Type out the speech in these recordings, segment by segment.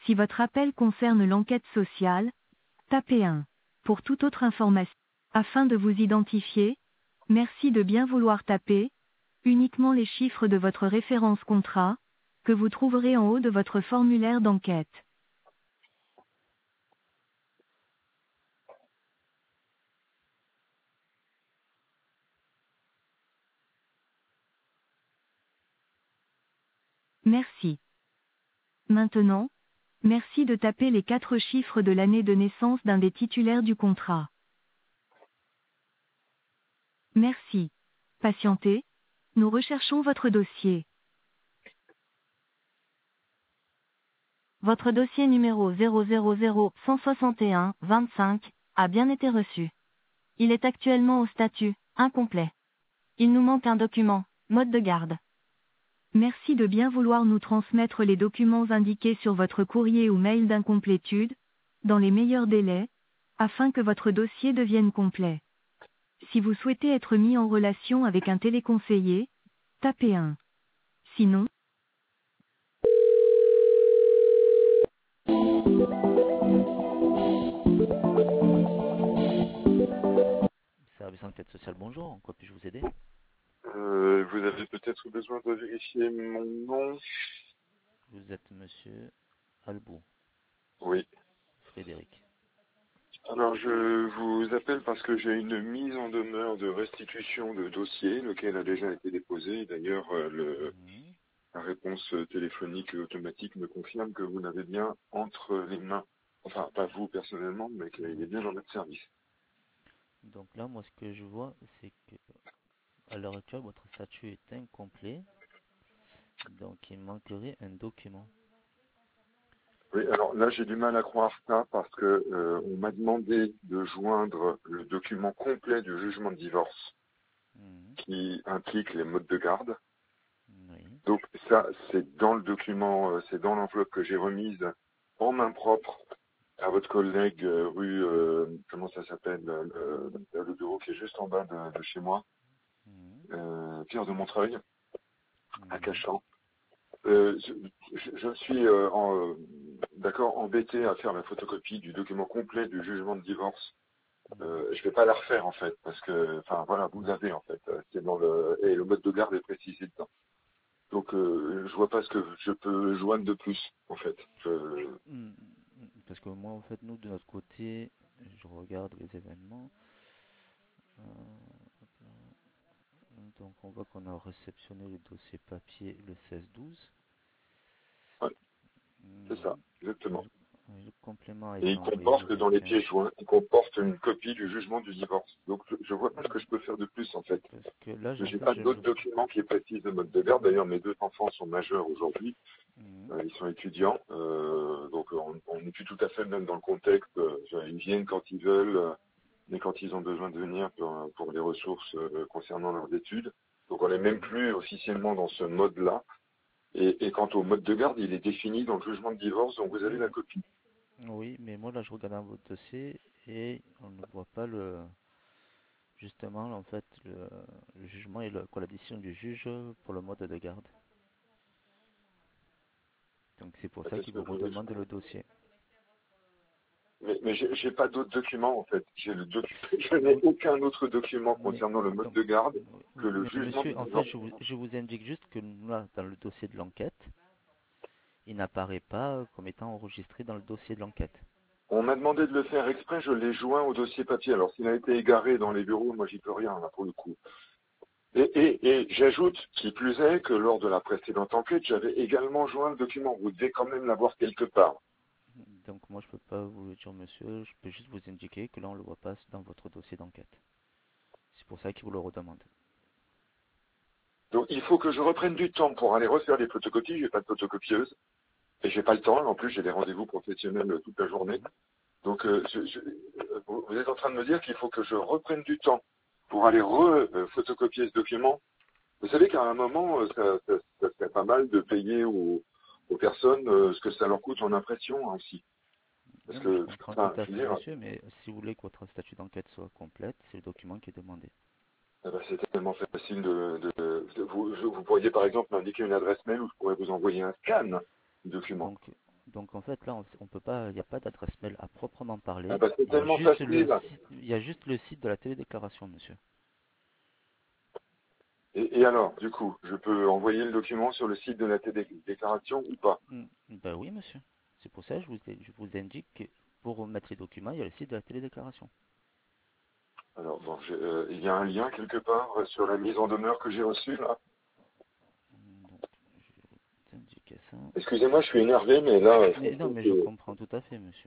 Si votre appel concerne l'enquête sociale, tapez 1. Pour toute autre information, afin de vous identifier, merci de bien vouloir taper uniquement les chiffres de votre référence contrat, que vous trouverez en haut de votre formulaire d'enquête. Merci. Maintenant, merci de taper les 4 chiffres de l'année de naissance d'un des titulaires du contrat. Merci. Patientez, nous recherchons votre dossier. Votre dossier numéro 000-161-25 a bien été reçu. Il est actuellement au statut incomplet. Il nous manque un document, mode de garde. Merci de bien vouloir nous transmettre les documents indiqués sur votre courrier ou mail d'incomplétude, dans les meilleurs délais, afin que votre dossier devienne complet. Si vous souhaitez être mis en relation avec un téléconseiller, tapez 1. Sinon, Service enquête sociale, bonjour, en quoi puis-je vous aider? Vous avez peut-être besoin de vérifier mon nom? Vous êtes monsieur Albou, Oui. Frédéric. Alors je vous appelle parce que j'ai une mise en demeure de restitution de dossier, lequel a déjà été déposé. D'ailleurs, la réponse téléphonique automatique me confirme que vous l'avez bien entre les mains. Enfin, pas vous personnellement, mais qu'il est bien dans notre service. Donc là, moi, ce que je vois, c'est que à l'heure actuelle, votre statut est incomplet. Donc, il manquerait un document. Oui, alors là j'ai du mal à croire ça parce que on m'a demandé de joindre le document complet du jugement de divorce qui implique les modes de garde. Oui. Donc ça, c'est dans le document, c'est dans l'enveloppe que j'ai remise en main propre à votre collègue rue, comment ça s'appelle, le bureau qui est juste en bas de chez moi, Pierre de Montreuil, à Cachan. Je suis d'accord embêté à faire la photocopie du document complet du jugement de divorce. Je vais pas la refaire en fait, parce que, enfin voilà, vous l'avez en fait, c'est dans et le mode de garde est précisé dedans. Donc, je vois pas ce que je peux joindre de plus, en fait. Parce que moi, en fait, nous, de notre côté, je regarde les événements. Donc, on voit qu'on a réceptionné le dossier papier le 16-12. Ouais, c'est ça, exactement. Le complément a Et été il envoyé le comporte dans les 21. pièces joints, il comporte une copie du jugement du divorce. Donc, je vois pas ce que je peux faire de plus, en fait. Parce que là, J'ai pas d'autres documents qui précisent le mode de garde. D'ailleurs, mes 2 enfants sont majeurs aujourd'hui. Ils sont étudiants. Donc, on n'est plus tout à fait même dans le contexte. Ils viennent quand ils veulent, mais quand ils ont besoin de venir pour les ressources concernant leurs études. Donc, on n'est même plus officiellement dans ce mode-là. Et quant au mode de garde, il est défini dans le jugement de divorce, donc vous avez la copie. Oui, mais moi, là, je regarde dans votre dossier et on ne voit pas justement, en fait, le jugement et la décision du juge pour le mode de garde. Donc c'est pour ça qu'il vous redemande le dossier. Mais j'ai pas d'autres documents en fait. Je n'ai aucun autre document concernant le mode de garde que le jugement monsieur, de en fait, divorce. je vous indique juste que là, dans le dossier de l'enquête, il n'apparaît pas comme étant enregistré dans le dossier de l'enquête. On m'a demandé de le faire exprès, je l'ai joint au dossier papier. Alors s'il a été égaré dans les bureaux, moi j'y peux rien là pour le coup. Et j'ajoute, qui plus est, que lors de la précédente enquête, j'avais également joint le document. Vous devez quand même l'avoir quelque part. Donc moi je peux pas vous le dire monsieur, je peux juste vous indiquer que là on le voit pas dans votre dossier d'enquête. C'est pour ça qu'il vous le redemande. Donc il faut que je reprenne du temps pour aller refaire les photocopies. J'ai pas de photocopieuse et j'ai pas le temps. En plus j'ai des rendez-vous professionnels toute la journée. Donc vous êtes en train de me dire qu'il faut que je reprenne du temps pour aller photocopier ce document. Vous savez qu'à un moment, ça serait pas mal de payer aux personnes ce que ça leur coûte en impression aussi. Parce Non, mais je que, comprends tout enfin, à je veux fait dire, monsieur, mais si vous voulez que votre statut d'enquête soit complète, c'est le document qui est demandé. c'est tellement facile vous pourriez par exemple m'indiquer une adresse mail où je pourrais vous envoyer un scan du document. Donc en fait là on peut pas, il n'y a pas d'adresse mail à proprement Ah parler. bah, c'est tellement facile. Il y a juste le site de la télédéclaration, monsieur. Et alors, du coup, je peux envoyer le document sur le site de la déclaration ou pas? Ben oui, monsieur. C'est pour ça que je vous indique que pour mettre les documents, il y a le site de la télédéclaration. Alors, bon, il y a un lien quelque part sur la mise en demeure que j'ai reçue là. Donc, je vais vous indiquer ça. Excusez-moi, je suis énervé, mais là, Mais non, franchement, mais je comprends tout à fait, monsieur.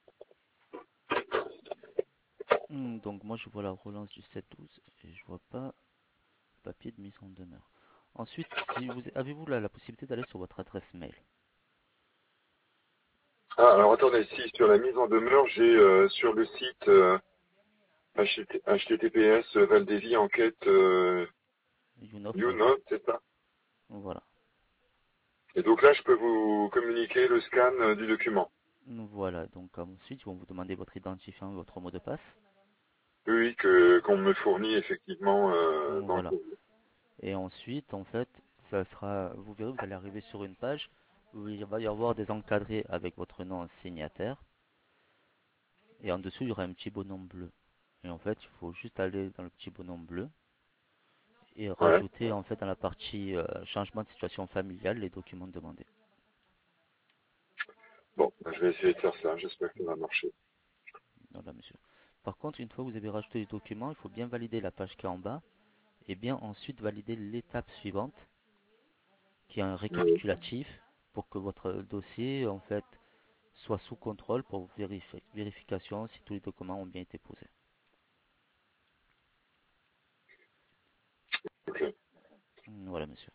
Donc moi je vois la relance du 7-12 et je vois pas papier de mise en demeure. Ensuite, si vous avez-vous la possibilité d'aller sur votre adresse mail? Ah, alors attendez, si sur la mise en demeure, j'ai sur le site https Valdevi enquête YouNote, New ouais. Note, c'est ça? Voilà. Et donc là, je peux vous communiquer le scan du document. Voilà, donc ensuite ils vont vous demander votre identifiant et votre mot de passe. Oui, qu'on me fournit effectivement dans le Voilà. courrier. Et ensuite, en fait, ça sera, vous verrez, vous allez arriver sur une page où il va y avoir des encadrés avec votre nom en signataire. Et en dessous, il y aura un petit bonhomme bleu. Et en fait, il faut juste aller dans le petit bonhomme bleu et Ouais. rajouter en fait dans la partie changement de situation familiale les documents demandés. Bon, ben, je vais essayer de faire ça. J'espère que ça va marcher. Voilà, monsieur. Par contre, une fois que vous avez rajouté les documents, il faut bien valider la page qui est en bas et bien ensuite valider l'étape suivante qui est un Oui. récapitulatif pour que votre dossier en fait soit sous contrôle pour vérification si tous les documents ont bien été posés. Ok. Voilà, monsieur.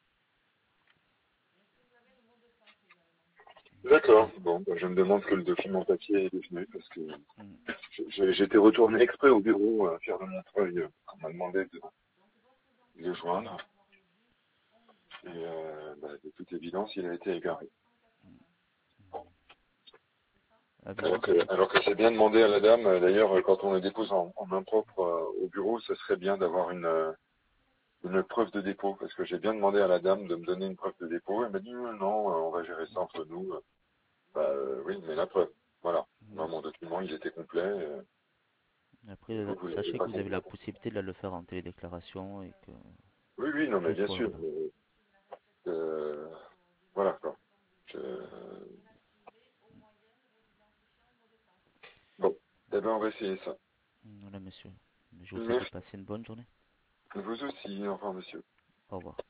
D'accord. Bon, ben, je me demande que le document papier est devenu parce que Mm. j'étais retourné exprès au bureau faire de Montreuil. On m'a demandé de le joindre. Et bah, de toute évidence, il a été égaré. Avez-vous Alors que c'est bien demandé à la dame, d'ailleurs, quand on le dépose en main propre au bureau, ce serait bien d'avoir une preuve de dépôt, parce que j'ai bien demandé à la dame de me donner une preuve de dépôt. Elle m'a dit non, on va gérer ça entre nous. Bah oui, mais la preuve. Voilà. Moi, mon document, il était complet. Après, Et vous l'avez sachez pas que vous avez compris. la possibilité de le faire en télédéclaration et que Oui, oui, non, mais tout bien soit sûr. voilà. Voilà, quoi. Je- Bon, eh ben, on va essayer ça. Voilà, monsieur. Je vous souhaite de Merci. passer une bonne journée. Vous aussi, au revoir, monsieur. Au revoir.